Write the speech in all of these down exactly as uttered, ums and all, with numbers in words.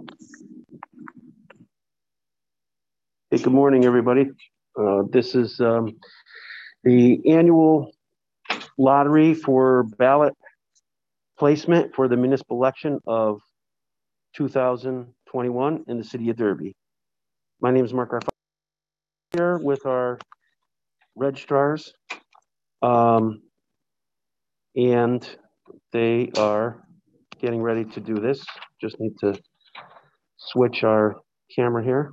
Hey, good morning, everybody. Uh, this is um, the annual lottery for ballot placement for the municipal election of two thousand twenty-one in the city of Derby. My name is Mark Arfon, here with our registrars, um, and they are getting ready to do this. Just need to switch our camera here.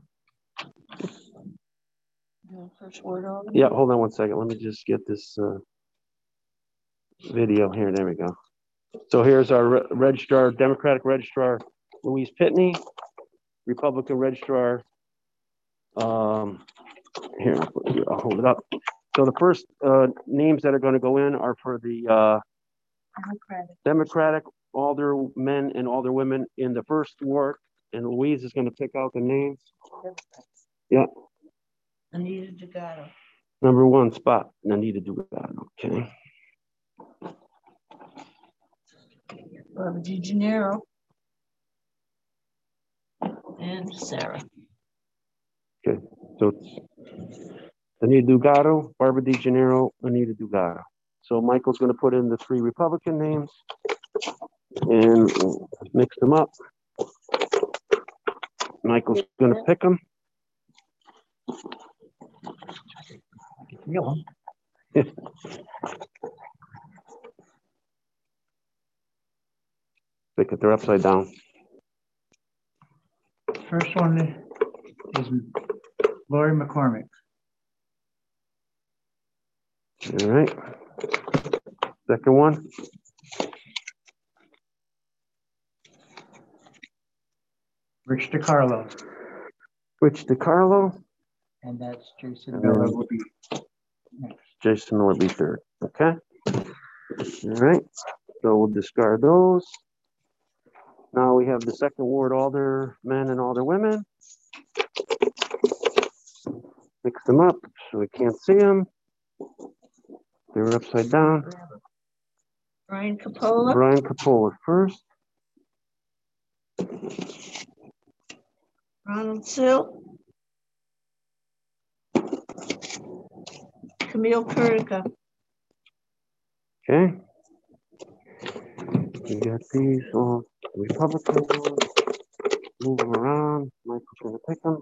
First word on it. Yeah, hold on one second. Let me just get this uh, video here. There we go. So here's our re registrar, Democratic registrar, Louise Pitney, Republican registrar. Um, here, I'll hold it up. So the first uh, names that are going to go in are for the uh, Democratic. Democratic aldermen and alderwomen in the first ward, and Louise is going to pick out the names. Yeah. Anita Dugato. Number one spot, Anita Dugato. Okay. Barbara DeGennaro. And Sarah. Okay. So it's Anita Dugato, Barbara DeGennaro, Anita Dugato. So Michael's going to put in the three Republican names and mix them up. Michael's going to pick them. Pick it, they're upside down. First one is Lori McCormick. All right. Second one. Rich DiCarlo. Rich DiCarlo. And that's Jason And Miller then will be next. Jason Miller be third. Okay. All right. So we'll discard those. Now we have the second ward, aldermen and alderwomen. Mix them up so we can't see them. They're upside down. Brian Capola. Brian Capola first. Ronald Sill. Camille Kurtica. Okay. We got these all Republican ones. Move them around. Michael's gonna pick them.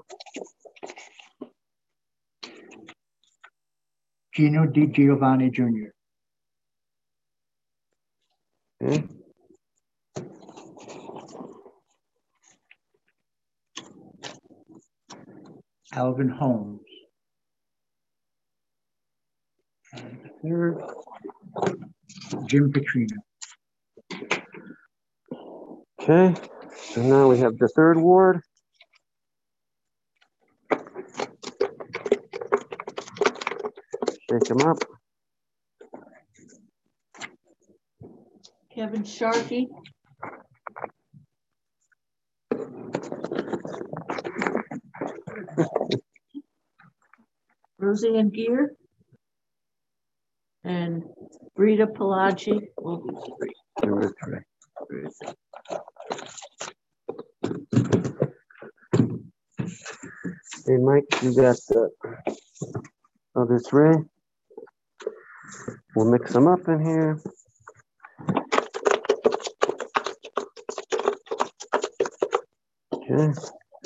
Gino Di Giovanni Junior Okay. Alvin Holmes. And the third, Jim Petrino. Okay. So now we have the third ward. Shake them up. Kevin Sharkey. Roseanne Gear. And Rita Palaggi will be three. Number three. Hey, Mike, you got the other three. We'll mix them up in here. Okay.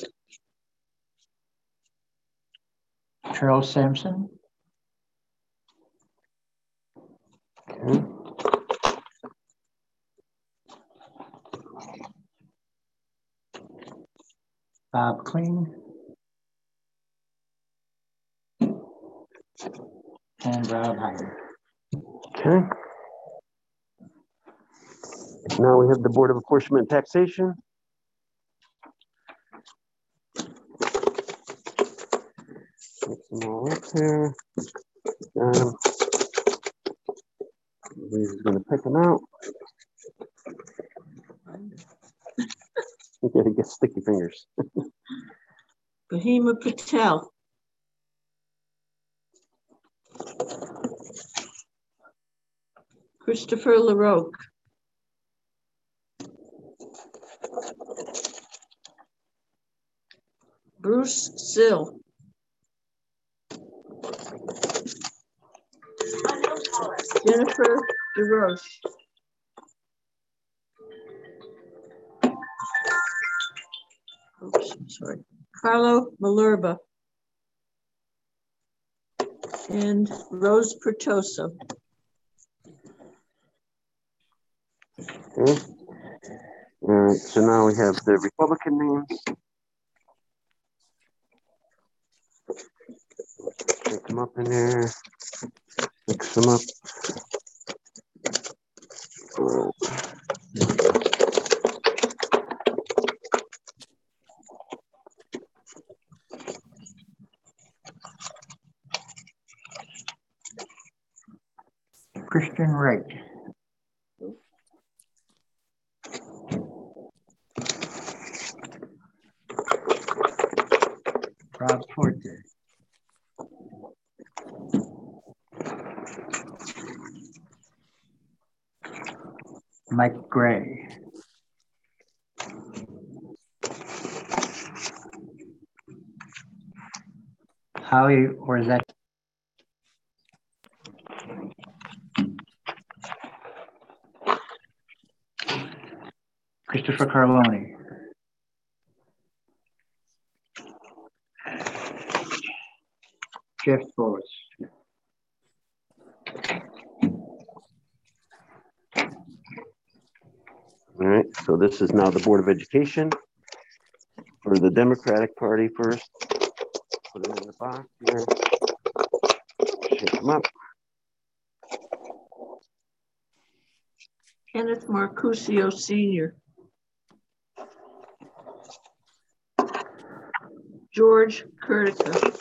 Charles Sampson. Okay. Bob Kling. And Rob Hyder. Okay. Now we have the Board of Apportionment and Taxation. Mix them all up here. Um, He's going to pick them out. You gotta get sticky fingers. Bahima Patel. Christopher LaRoque. Bruce Sill. Jennifer DeRoche. Oops, sorry. Carlo Malerba. And Rose Pertoso. Okay. All right, so now we have the Republican names. Pick them up in there. Mix them up. All right. Christian Wright. Rob Forte. Mike Gray. Howie Orzech. Christopher Carloni. Jeff Bowes. All right, so this is now the Board of Education for the Democratic Party first. Put it in the box here. Shake them up. Kenneth Marcusio Senior George Curtica.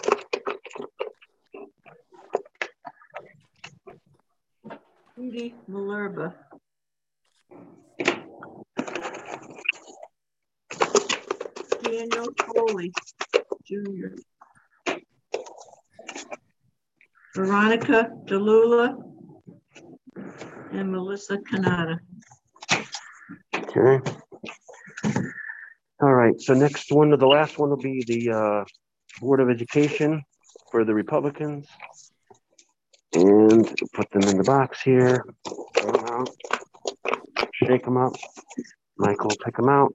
Judy Malerba. Daniel Foley Junior Veronica DeLula and Melissa Canada. Okay. All right, so next one, the last one will be the uh, Board of Education for the Republicans. And put them in the box here. Throw them out. Shake them up. Michael, pick them out.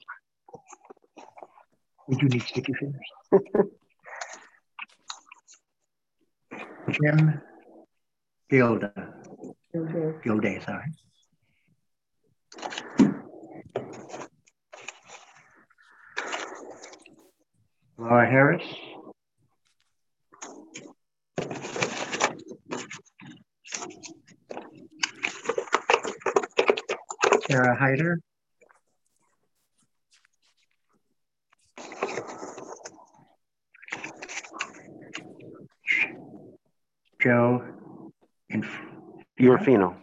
We do need sticky fingers. Jim Gilda. Okay. Gilday, sorry. Laura Harris. Sarah Hyder. Joe Iorfino.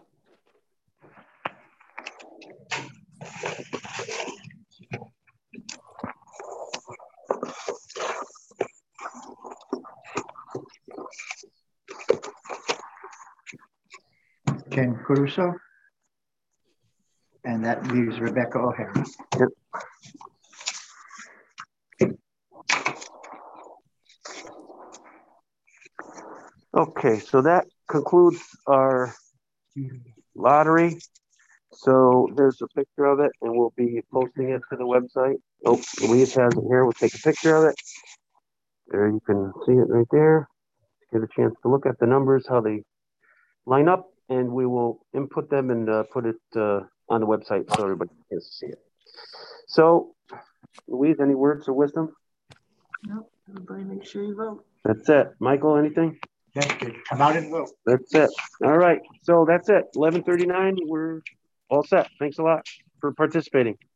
Ken Caruso. And that leaves Rebecca O'Hara. Yep. Okay, so that concludes our lottery. So there's a picture of it, and we'll be posting it to the website. Oh, Louise has it here. We'll take a picture of it. There, you can see it right there. Get a chance to look at the numbers, how they line up, and we will input them and uh, put it uh, on the website so everybody can see it. So, Louise, any words of wisdom? No, everybody make sure you vote. That's it. Michael, anything? That's good. Come out and vote. That's it. All right. So that's it. eleven thirty-nine. We're all set. Thanks a lot for participating.